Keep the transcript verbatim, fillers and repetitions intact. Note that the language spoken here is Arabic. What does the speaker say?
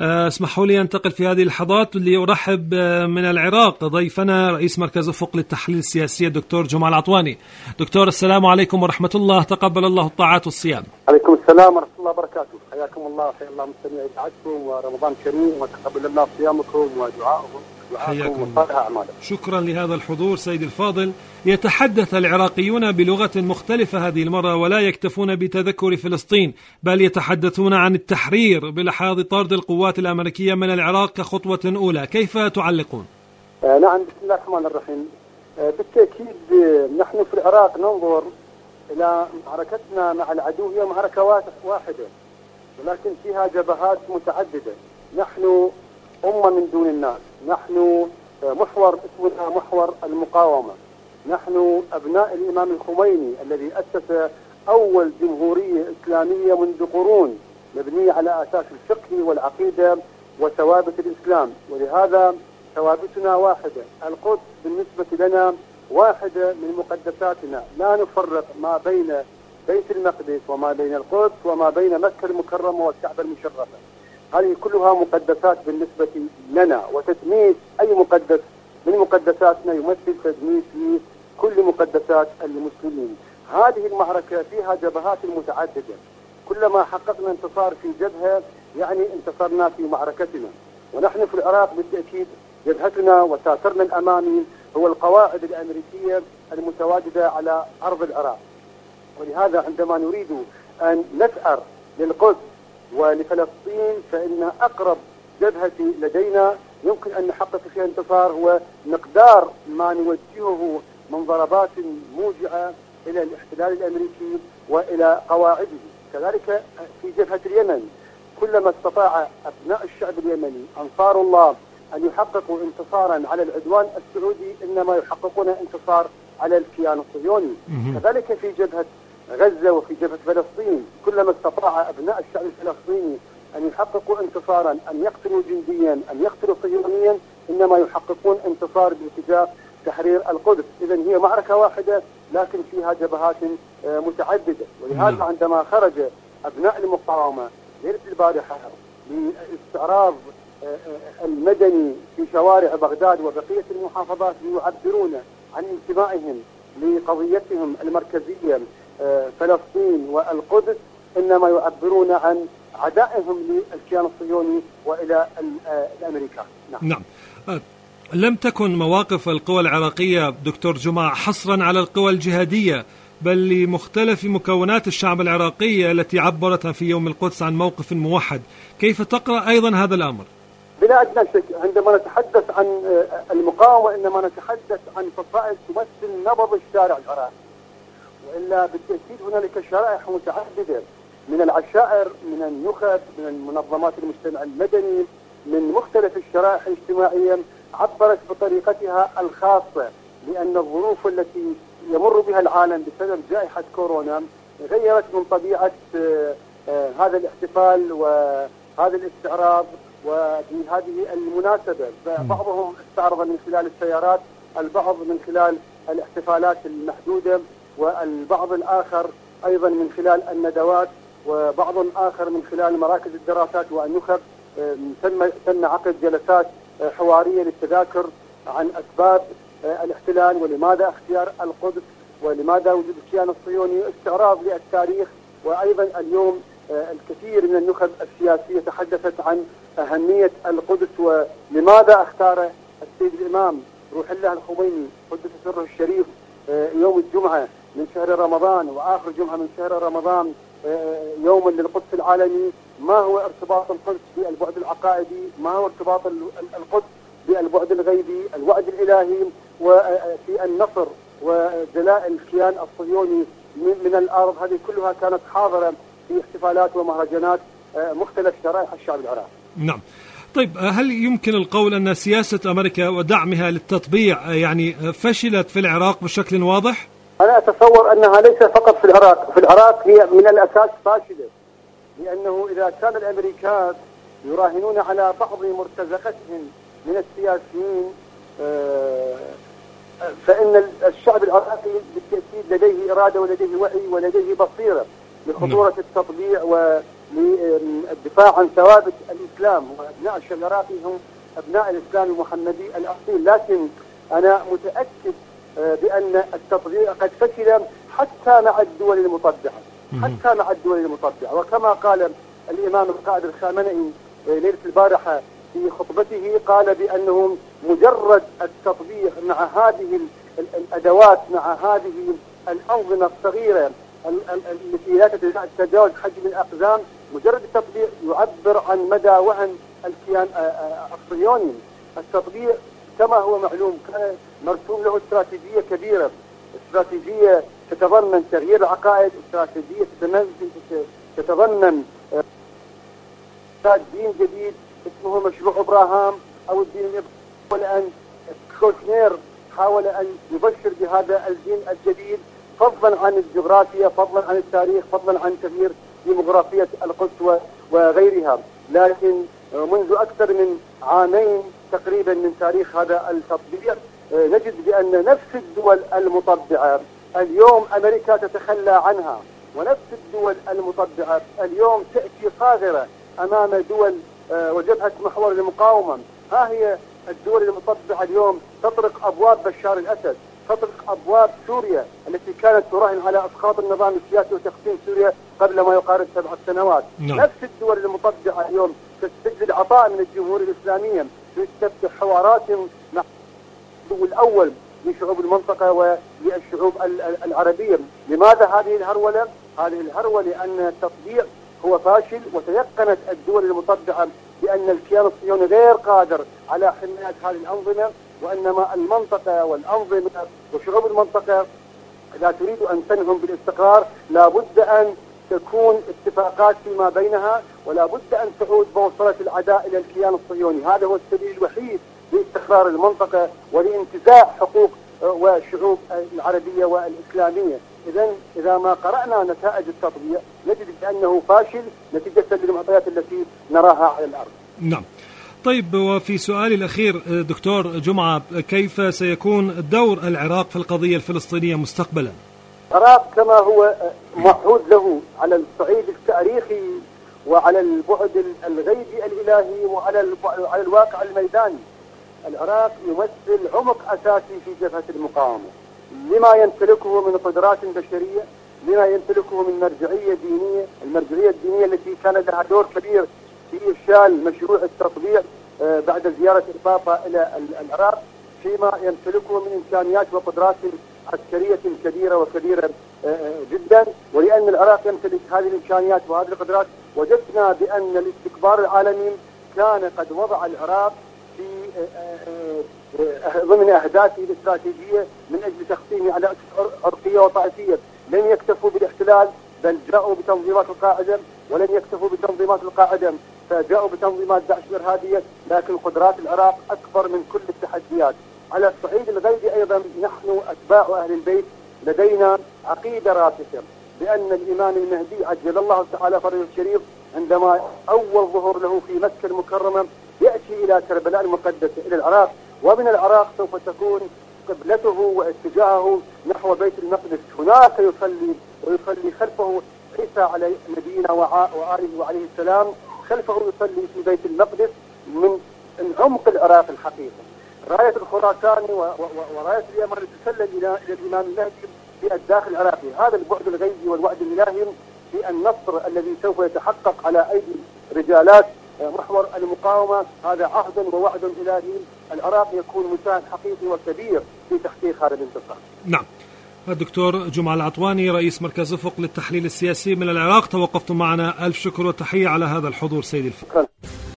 اسمحوا لي أنتقل في هذه اللحظات لأرحب من العراق ضيفنا رئيس مركز أفق للتحليل السياسي الدكتور جمعة العطواني. دكتور السلام عليكم ورحمة الله، تقبل الله الطاعات والصيام. عليكم السلام ورحمة الله وبركاته، حياكم الله وحيا الله مستمعي إذاعتكم، ورمضان كريم وتقبل الله صيامكم ودعائكم حياكم. شكرا لهذا الحضور سيد الفاضل. يتحدث العراقيون بلغة مختلفة هذه المرة، ولا يكتفون بتذكر فلسطين، بل يتحدثون عن التحرير بلحاظ طرد القوات الأمريكية من العراق كخطوة أولى. كيف تعلقون؟ آه نعم، بسم الله الرحمن الرحيم. آه بالتأكيد نحن في العراق ننظر إلى معركتنا مع العدو هي معركة واحدة، ولكن فيها جبهات متعددة. نحن أمة من دون الناس، نحن محور اسمنا محور المقاومة، نحن أبناء الإمام الخميني الذي أسس أول جمهورية إسلامية منذ قرون مبنية على أساس الفقه والعقيدة وثوابت الإسلام، ولهذا ثوابتنا واحدة. القدس بالنسبة لنا واحدة من مقدساتنا، لا نفرق ما بين بيت المقدس وما بين القدس وما بين مكة المكرمة والكعبة المشرفة. هذه كلها مقدسات بالنسبة لنا، وتدميس أي مقدس من مقدساتنا يمثل تدميس لكل مقدسات المسلمين. هذه المعركة فيها جبهات متعددة، كلما حققنا انتصار في جبهة يعني انتصرنا في معركتنا. ونحن في العراق بالتأكيد جبهتنا وساترنا الأمامي هو القواعد الأمريكية المتواجدة على أرض العراق، ولهذا عندما نريد أن نسأر للقدس ولفلسطين فإن أقرب جبهة لدينا يمكن أن نحقق فيها انتصار هو مقدار ما نوجهه من ضربات موجعة إلى الاحتلال الأمريكي وإلى قواعده. كذلك في جبهة اليمن كلما استطاع أبناء الشعب اليمني أنصار الله أن يحققوا انتصارا على العدوان السعودي إنما يحققون انتصار على الكيان الصهيوني. كذلك في جبهة غزة وفي جبهة فلسطين كلما استطاع أبناء الشعب الفلسطيني أن يحققوا انتصارا، أن يقتلوا جنديا، أن يقتلوا صهيونيا، إنما يحققون انتصار باتجاه تحرير القدس. إذن هي معركة واحدة لكن فيها جبهات متعددة، ولهذا عندما خرج أبناء المقاومة ليلة البارحة لاستعراض المدني في شوارع بغداد وبقية المحافظات ليعبرون عن انتمائهم لقضيتهم المركزية فلسطين والقدس، إنما يعبرون عن عدائهم للكيان الصهيوني وإلى الأمريكان. نعم, نعم. لم تكن مواقف القوى العراقية دكتور جمعة حصرا على القوى الجهادية، بل لمختلف مكونات الشعب العراقي التي عبرت في يوم القدس عن موقف موحد. كيف تقرأ أيضا هذا الأمر؟ بلا أدنى شك عندما نتحدث عن المقاومة إنما نتحدث عن فصائل تمثل نبض الشارع العراقي، وإلا بالتأكيد هنالك شرائح متعددة من العشائر، من النخب، من المنظمات المجتمع المدني، من مختلف الشرائح الاجتماعية عبرت بطريقتها الخاصة، لأن الظروف التي يمر بها العالم بسبب جائحة كورونا غيرت من طبيعة هذا الاحتفال وهذا الاستعراض وبهذه المناسبة. بعضهم استعرض من خلال السيارات، البعض من خلال الاحتفالات المحدودة، والبعض الآخر أيضا من خلال الندوات، وبعض آخر من خلال مراكز الدراسات والنخب. تم تم عقد جلسات حوارية للتذاكر عن أسباب الاحتلال ولماذا اختيار القدس ولماذا وجود الكيان الصهيوني، استعراض للتاريخ. وأيضا اليوم الكثير من النخب السياسية تحدثت عن أهمية القدس ولماذا اختار السيد الإمام روح الله الخميني قدس سره الشريف يوم الجمعة من شهر رمضان وآخر جمعة من شهر رمضان يوما للقدس العالمي. ما هو ارتباط القدس بالبعد العقائدي؟ ما هو ارتباط القدس بالبعد الغيبي، الوعد الإلهي وفي النصر وجلاء الكيان الصهيوني من الأرض؟ هذه كلها كانت حاضرة في احتفالات ومهرجانات مختلف شرائح الشعب العراقي. نعم. طيب، هل يمكن القول أن سياسة أمريكا ودعمها للتطبيع يعني فشلت في العراق بشكل واضح؟ أنا أتصور أنها ليس فقط في العراق، في العراق هي من الأساس فاشلة، لأنه إذا كان الأمريكان يراهنون على بعض مرتزقتهم من السياسيين فإن الشعب العراقي بالتأكيد لديه إرادة ولديه وعي ولديه بصيرة لخطورة التطبيع للدفاع عن ثوابت الإسلام، وأبناء الشعب العراقي هم أبناء الإسلام المحمدي الأصيل. لكن أنا متأكد بأن التطبيع قد فشل حتى مع الدول المطبعة، حتى مع الدول المطبعة. وكما قال الإمام القائد الخامنئي ليلة البارحة في خطبته، قال بأنه مجرد التطبيع مع هذه الأدوات، مع هذه الأنظمة الصغيرة التي لا تتجاوز حجم الأقزام، مجرد التطبيع يعبر عن مدى وهن الكيان الصهيوني. التطبيع كما هو معلوم كان مرسوم له استراتيجية كبيرة، استراتيجية تتضمن تغيير العقائد، استراتيجية تتضمن دين جديد اسمه مشروع ابراهام او الدين الابراهيمي. ان كوشنير حاول ان يبشر بهذا الدين الجديد فضلا عن الجغرافيا، فضلا عن التاريخ، فضلا عن تغيير ديموغرافية القدس وغيرها. لكن منذ اكثر من عامين تقريبا من تاريخ هذا التطبيع نجد بان نفس الدول المطبعة اليوم امريكا تتخلى عنها، ونفس الدول المطبعة اليوم تأتي صاغرة امام دول وجبهة محور المقاومة. ها هي الدول المطبعة اليوم تطرق ابواب بشار الاسد، تطرق ابواب سوريا التي كانت تراهن على اسقاط النظام السياسي وتقسيم سوريا قبل ما يقارب سبع سنوات. نعم. نفس الدول المطبعة اليوم تستجد عطاء من الجمهورية الاسلامية لتفتح حوارات مع الدول الاول لشعوب المنطقة وللشعوب العربية. لماذا هذه الهرولة؟ هذه الهرولة لأن التطبيع هو فاشل، وتيقنت الدول المطبعة بأن الكيان الصهيوني غير قادر على حماية هذه الأنظمة، وإنما المنطقة والأنظمة وشعوب المنطقة إذا تريد أن تنهم بالاستقرار لابد أن تكون اتفاقات فيما بينها، ولا بد أن تعود بوصلة العداء إلى الكيان الصهيوني. هذا هو السبيل الوحيد لاستقرار المنطقة ولانتزاع حقوق والشعوب العربية والإسلامية. إذا إذا ما قرأنا نتائج التطبيع نجد بأنه فاشل نتيجة للمعطيات التي نراها على الأرض. نعم. طيب، وفي سؤالي الأخير دكتور جمعة، كيف سيكون دور العراق في القضية الفلسطينية مستقبلا؟ العراق كما هو معهود له على الصعيد التاريخي وعلى البعد الغيبي الإلهي وعلى على الواقع الميداني، العراق يمثل عمق أساسي في جبهة المقاومة لما يمتلكه من قدرات بشرية، لما يمتلكه من مرجعية دينية، المرجعية الدينية التي كان لها دور كبير في إفشال مشروع التطبيع بعد زيارة البابا إلى العراق، فيما يمتلكه من إمكانيات وقدرات عسكرية كبيرة وكبيرة جدا. ولأن العراق يمتلك هذه الإمكانيات وهذه القدرات، وجدنا بأن الاستكبار العالمي كان قد وضع العراق في ضمن أهدافه الاستراتيجية من أجل تقسيمه على عرقية وطائفية. لم يكتفوا بالاحتلال بل جاءوا بتنظيمات القاعدة، ولم يكتفوا بتنظيمات القاعدة فجاءوا بتنظيمات داعش الإرهابية. لكن قدرات العراق أكبر من كل التحديات. على الصعيد الغيبي أيضا نحن أتباع أهل البيت لدينا عقيدة راسخة بأن الإمام المهدي عجل الله تعالى فرجه الشريف عندما أول ظهور له في مكة المكرمة يأتي إلى كربلاء المقدسة إلى العراق، ومن العراق سوف تكون قبلته واتجاهه نحو بيت المقدس. هناك يصلي ويصلي خلفه عيسى على نبينا وآله وعليه السلام، خلفه يصلي في بيت المقدس من عمق العراق الحقيقي. راية الخراساني وراية اليمن تسلل إلى إلى الإمام المهدي في الداخل العراقي. هذا البعد الغيبي والوعد الإلهي في النصر الذي سوف يتحقق على أيدي رجالات محور المقاومة، هذا عهد ووعد إلهي. العراق يكون مساهم حقيقي وكبير في تحقيق هذا الانتصار. نعم. الدكتور جمعة العطواني رئيس مركز أفق للتحليل السياسي من العراق، توقفتم معنا. ألف شكر وتحية على هذا الحضور سيدي الفضل.